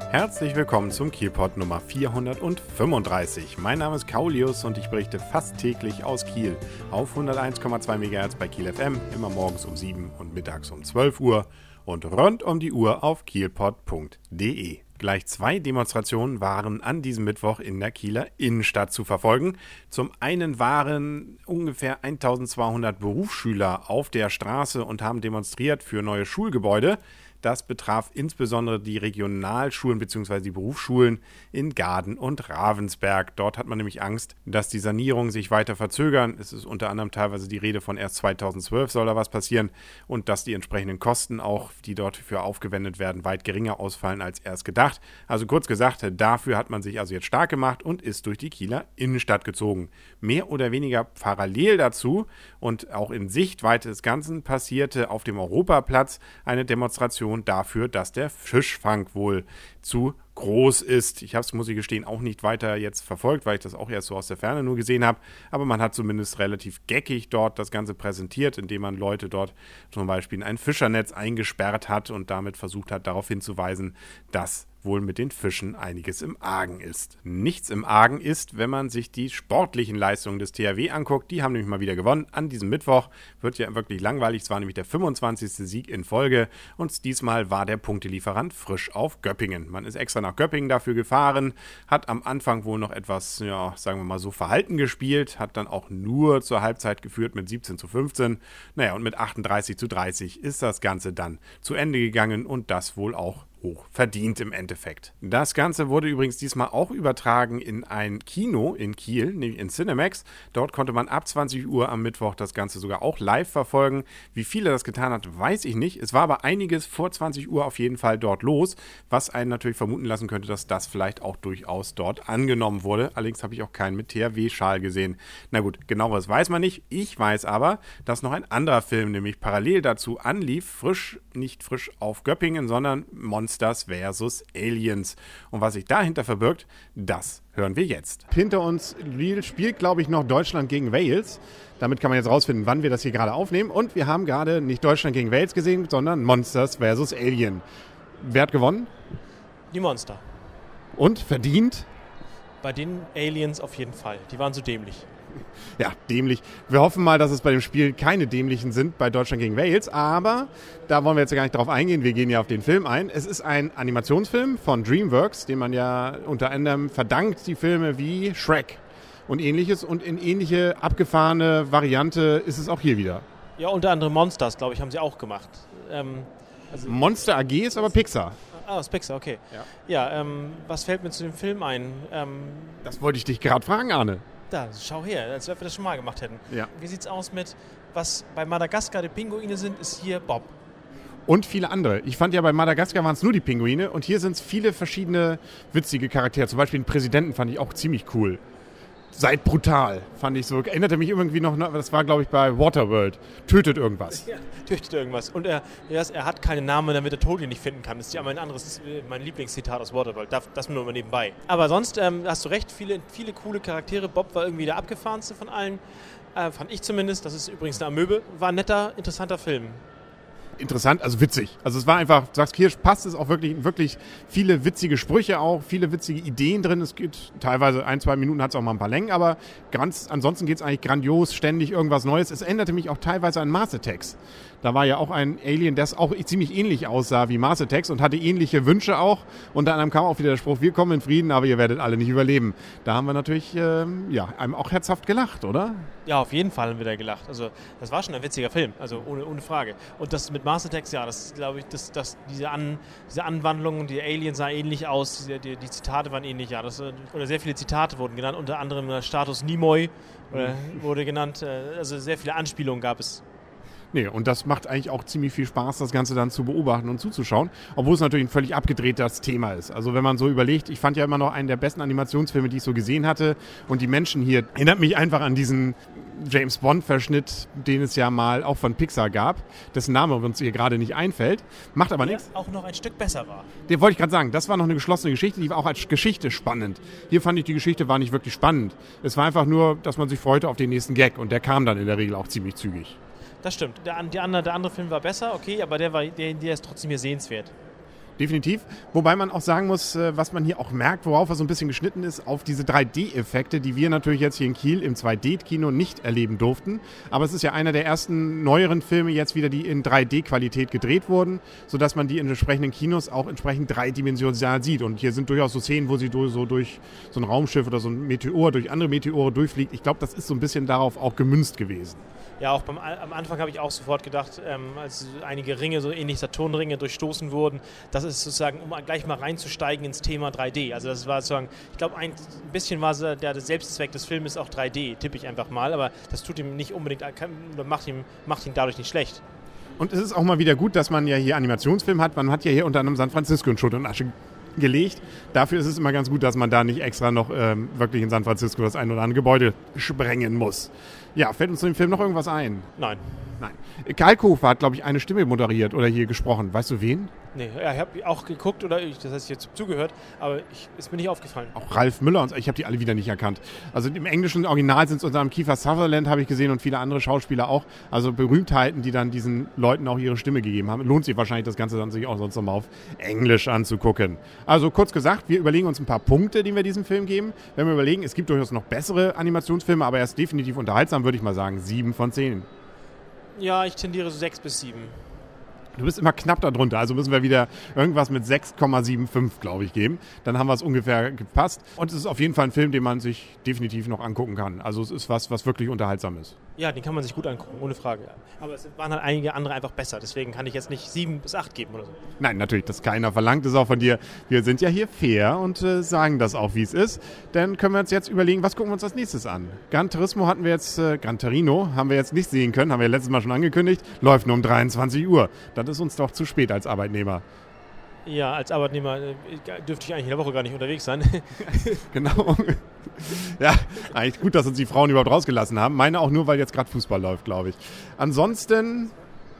Herzlich willkommen zum Kielpot Nummer 435. Mein Name ist Kaulius und ich berichte fast täglich aus Kiel auf 101,2 MHz bei Kiel FM, immer morgens um 7 und mittags um 12 Uhr und rund um die Uhr auf kielpot.de. Gleich 2 Demonstrationen waren an diesem Mittwoch in der Kieler Innenstadt zu verfolgen. Zum einen waren ungefähr 1200 Berufsschüler auf der Straße und haben demonstriert für neue Schulgebäude. Das betraf insbesondere die Regionalschulen bzw. die Berufsschulen in Gaden und Ravensberg. Dort hat man nämlich Angst, dass die Sanierungen sich weiter verzögern. Es ist unter anderem teilweise die Rede von erst 2012 soll da was passieren und dass die entsprechenden Kosten auch, die dort für aufgewendet werden, weit geringer ausfallen als erst gedacht. Also kurz gesagt, dafür hat man sich also jetzt stark gemacht und ist durch die Kieler Innenstadt gezogen. Mehr oder weniger parallel dazu und auch in Sichtweite des Ganzen passierte auf dem Europaplatz eine Demonstration dafür, dass der Fischfang wohl zu groß ist. Ich habe es, muss ich gestehen, auch nicht weiter jetzt verfolgt, weil ich das auch erst so aus der Ferne nur gesehen habe. Aber man hat zumindest relativ geckig dort das Ganze präsentiert, indem man Leute dort zum Beispiel in ein Fischernetz eingesperrt hat und damit versucht hat, darauf hinzuweisen, dass wohl mit den Fischen einiges im Argen ist. Nichts im Argen ist, wenn man sich die sportlichen Leistungen des THW anguckt. Die haben nämlich mal wieder gewonnen. An diesem Mittwoch wird ja wirklich langweilig. Es war nämlich der 25. Sieg in Folge und diesmal war der Punktelieferant Frisch auf Göppingen. Man ist extra nach Göppingen dafür gefahren, hat am Anfang wohl noch etwas, ja, sagen wir mal so, verhalten gespielt, hat dann auch nur zur Halbzeit geführt mit 17:15. Naja, und mit 38:30 ist das Ganze dann zu Ende gegangen und das wohl auch hoch verdient im Endeffekt. Das Ganze wurde übrigens diesmal auch übertragen in ein Kino in Kiel, nämlich in Cinemax. Dort konnte man ab 20 Uhr am Mittwoch das Ganze sogar auch live verfolgen. Wie viele das getan hat, weiß ich nicht. Es war aber einiges vor 20 Uhr auf jeden Fall dort los, was einen natürlich vermuten lassen könnte, dass das vielleicht auch durchaus dort angenommen wurde. Allerdings habe ich auch keinen mit THW-Schal gesehen. Na gut, genaueres weiß man nicht. Ich weiß aber, dass noch ein anderer Film nämlich parallel dazu anlief. Nicht frisch auf Göppingen, sondern Monsters vs. Aliens. Und was sich dahinter verbirgt, das hören wir jetzt. Hinter uns spielt, glaube ich, noch Deutschland gegen Wales. Damit kann man jetzt rausfinden, wann wir das hier gerade aufnehmen. Und wir haben gerade nicht Deutschland gegen Wales gesehen, sondern Monsters vs. Alien. Wer hat gewonnen? Die Monster. Und verdient? Bei den Aliens auf jeden Fall. Die waren so dämlich. Ja, dämlich. Wir hoffen mal, dass es bei dem Spiel keine dämlichen sind bei Deutschland gegen Wales, aber da wollen wir jetzt gar nicht drauf eingehen. Wir gehen ja auf den Film ein. Es ist ein Animationsfilm von DreamWorks, dem man ja unter anderem verdankt die Filme wie Shrek und ähnliches. Und in ähnliche abgefahrene Variante ist es auch hier wieder. Ja, unter anderem Monsters, glaube ich, haben sie auch gemacht. Monster AG ist aber Pixar. Ah, ist Pixar, okay. Ja, was fällt mir zu dem Film ein? Das wollte ich dich gerade fragen, Arne. Da, schau her, als ob wir das schon mal gemacht hätten. Ja. Wie sieht's aus mit, was bei Madagaskar die Pinguine sind, ist hier Bob. Und viele andere. Ich fand ja, bei Madagaskar waren es nur die Pinguine und hier sind es viele verschiedene witzige Charaktere. Zum Beispiel den Präsidenten fand ich auch ziemlich cool. Seid brutal, fand ich so. Erinnerte mich irgendwie noch, das war, glaube ich, bei Waterworld. Tötet irgendwas. Ja, tötet irgendwas. Und er hat keinen Namen, damit er Tod ihn nicht finden kann. Das ist ja mein anderes, das ist mein Lieblingszitat aus Waterworld. Das nur mal nebenbei. Aber sonst hast du recht, viele coole Charaktere. Bob war irgendwie der abgefahrenste von allen. Fand ich zumindest. Das ist übrigens eine Amöbe. War ein netter, interessanter Film. Interessant, also witzig. Also es war einfach, du sagst, Kirsch passt es auch wirklich viele witzige Sprüche auch, viele witzige Ideen drin. Es geht teilweise 1-2 Minuten, hat es auch mal ein paar Längen, aber ansonsten geht es eigentlich grandios, ständig irgendwas Neues. Es erinnerte mich auch teilweise an Mars Attacks. Da war ja auch ein Alien, das auch ziemlich ähnlich aussah wie Mars Attacks und hatte ähnliche Wünsche auch. Unter anderem kam auch wieder der Spruch, wir kommen in Frieden, aber ihr werdet alle nicht überleben. Da haben wir natürlich einem auch herzhaft gelacht, oder? Ja, auf jeden Fall haben wir da gelacht. Also das war schon ein witziger Film, also ohne Frage. Und das mit Mars Attacks, ja, das glaube ich, diese Anwandlung, die Aliens sah ähnlich aus, die Zitate waren ähnlich, ja. Oder sehr viele Zitate wurden genannt, unter anderem der Status Nimoy wurde genannt. Also sehr viele Anspielungen gab es. Nee, und das macht eigentlich auch ziemlich viel Spaß, das Ganze dann zu beobachten und zuzuschauen, obwohl es natürlich ein völlig abgedrehtes Thema ist. Also wenn man so überlegt, ich fand ja immer noch einen der besten Animationsfilme, die ich so gesehen hatte, und die Menschen hier erinnert mich einfach an diesen James-Bond-Verschnitt, den es ja mal auch von Pixar gab, dessen Name uns hier gerade nicht einfällt, macht aber nichts. Auch noch ein Stück besser war. Den wollte ich gerade sagen, das war noch eine geschlossene Geschichte, die war auch als Geschichte spannend. Hier fand ich, die Geschichte war nicht wirklich spannend. Es war einfach nur, dass man sich freute auf den nächsten Gag, und der kam dann in der Regel auch ziemlich zügig. Das stimmt. Der andere Film war besser, okay, aber der ist trotzdem hier sehenswert. definitiv. Wobei man auch sagen muss, was man hier auch merkt, worauf er so ein bisschen geschnitten ist, auf diese 3D-Effekte, die wir natürlich jetzt hier in Kiel im 2D-Kino nicht erleben durften. Aber es ist ja einer der ersten neueren Filme jetzt wieder, die in 3D-Qualität gedreht wurden, sodass man die in entsprechenden Kinos auch entsprechend dreidimensional sieht. Und hier sind durchaus so Szenen, wo sie so durch so ein Raumschiff oder so ein Meteor, durch andere Meteore durchfliegt. Ich glaube, das ist so ein bisschen darauf auch gemünzt gewesen. Ja, auch am Anfang habe ich auch sofort gedacht, als einige Ringe, so ähnlich Saturnringe, durchstoßen wurden, das ist sozusagen, um gleich mal reinzusteigen ins Thema 3D. Also das war sozusagen, ich glaube, ein bisschen war der Selbstzweck des Filmes auch 3D, tippe ich einfach mal, aber das tut ihm nicht unbedingt, macht ihn dadurch nicht schlecht. Und es ist auch mal wieder gut, dass man ja hier Animationsfilm hat. Man hat ja hier unter anderem San Francisco in Schutt und Asche gelegt. Dafür ist es immer ganz gut, dass man da nicht extra noch wirklich in San Francisco das ein oder andere Gebäude sprengen muss. Ja, fällt uns zu dem Film noch irgendwas ein? Nein. Kalkofe hat, glaube ich, eine Stimme moderiert oder hier gesprochen. Weißt du wen? Nee, ich habe auch geguckt, das heißt jetzt zugehört, aber ist mir nicht aufgefallen. Auch Ralf Müller und ich habe die alle wieder nicht erkannt. Also im englischen Original sind es unter anderem Kiefer Sutherland, habe ich gesehen, und viele andere Schauspieler auch. Also Berühmtheiten, die dann diesen Leuten auch ihre Stimme gegeben haben. Lohnt sich wahrscheinlich, das Ganze dann sich auch sonst nochmal auf Englisch anzugucken. Also kurz gesagt, wir überlegen uns ein paar Punkte, die wir diesem Film geben. Wenn wir überlegen, es gibt durchaus noch bessere Animationsfilme, aber er ist definitiv unterhaltsam, würde ich mal sagen. 7 von 10. Ja, ich tendiere so 6 bis 7. Du bist immer knapp darunter, also müssen wir wieder irgendwas mit 6,75, glaube ich, geben. Dann haben wir es ungefähr gepasst. Und es ist auf jeden Fall ein Film, den man sich definitiv noch angucken kann. Also es ist was wirklich unterhaltsam ist. Ja, den kann man sich gut angucken, ohne Frage. Aber es waren halt einige andere einfach besser. Deswegen kann ich jetzt nicht 7 bis 8 geben oder so. Nein, natürlich, das keiner verlangt, das ist auch von dir. Wir sind ja hier fair und sagen das auch, wie es ist. Dann können wir uns jetzt überlegen, was gucken wir uns als nächstes an. Gran Torino haben wir jetzt nicht sehen können, haben wir letztes Mal schon angekündigt. Läuft nur um 23 Uhr. Das ist uns doch zu spät als Arbeitnehmer. Ja, als Arbeitnehmer dürfte ich eigentlich in der Woche gar nicht unterwegs sein. Genau. Ja, eigentlich gut, dass uns die Frauen überhaupt rausgelassen haben. Meine auch nur, weil jetzt gerade Fußball läuft, glaube ich. Ansonsten...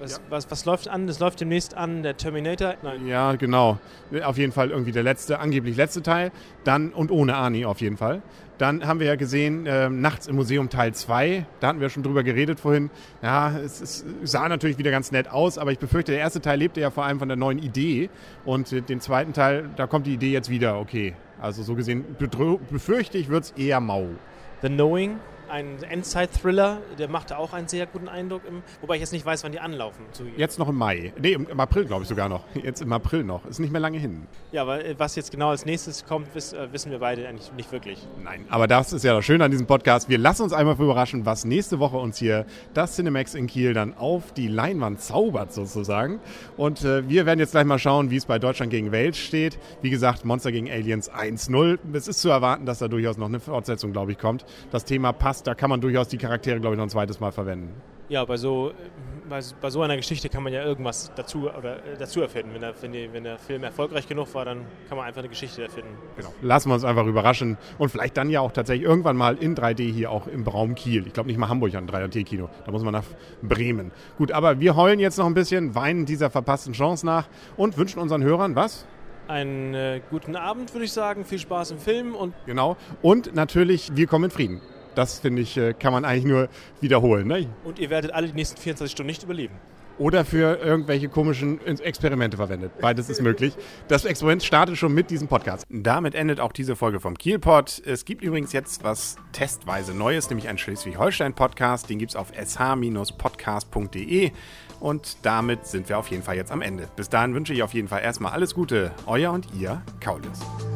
Was läuft an? Das läuft demnächst an, der Terminator? Nein. Ja, genau. Auf jeden Fall irgendwie der angeblich letzte Teil. Dann, und ohne Arnie auf jeden Fall. Dann haben wir ja gesehen, Nachts im Museum Teil 2. Da hatten wir schon drüber geredet vorhin. Ja, es sah natürlich wieder ganz nett aus, aber ich befürchte, der erste Teil lebte ja vor allem von der neuen Idee. Und den zweiten Teil, da kommt die Idee jetzt wieder. Okay, also so gesehen befürchte ich, wird es eher mau. The Knowing, ein Endzeit-Thriller, der machte auch einen sehr guten Eindruck, wobei ich jetzt nicht weiß, wann die anlaufen. Jetzt noch im Mai. Nee, im April glaube ich sogar noch. Jetzt im April noch. Ist nicht mehr lange hin. Ja, aber was jetzt genau als nächstes kommt, wissen wir beide eigentlich nicht wirklich. Nein, aber das ist ja das Schöne an diesem Podcast. Wir lassen uns einmal überraschen, was nächste Woche uns hier das Cinemax in Kiel dann auf die Leinwand zaubert sozusagen. Und wir werden jetzt gleich mal schauen, wie es bei Deutschland gegen Wales steht. Wie gesagt, Monster gegen Aliens 1-0. Es ist zu erwarten, dass da durchaus noch eine Fortsetzung, glaube ich, kommt. Das Thema passt. Da kann man durchaus die Charaktere, glaube ich, noch ein zweites Mal verwenden. Ja, bei so einer Geschichte kann man ja irgendwas dazu erfinden. Wenn der Film erfolgreich genug war, dann kann man einfach eine Geschichte erfinden. Genau. Lassen wir uns einfach überraschen und vielleicht dann ja auch tatsächlich irgendwann mal in 3D hier auch im Raum Kiel. Ich glaube nicht mal Hamburg an 3D-Kino. Da muss man nach Bremen. Gut, aber wir heulen jetzt noch ein bisschen, weinen dieser verpassten Chance nach und wünschen unseren Hörern was? Einen guten Abend, würde ich sagen. Viel Spaß im Film. Genau. Und natürlich, wir kommen in Frieden. Das, finde ich, kann man eigentlich nur wiederholen. Ne? Und ihr werdet alle die nächsten 24 Stunden nicht überleben. Oder für irgendwelche komischen Experimente verwendet. Beides ist möglich. Das Experiment startet schon mit diesem Podcast. Damit endet auch diese Folge vom Kielpod. Es gibt übrigens jetzt was testweise Neues, nämlich einen Schleswig-Holstein-Podcast. Den gibt es auf sh-podcast.de. Und damit sind wir auf jeden Fall jetzt am Ende. Bis dahin wünsche ich auf jeden Fall erstmal alles Gute. Euer und ihr, Kaulius.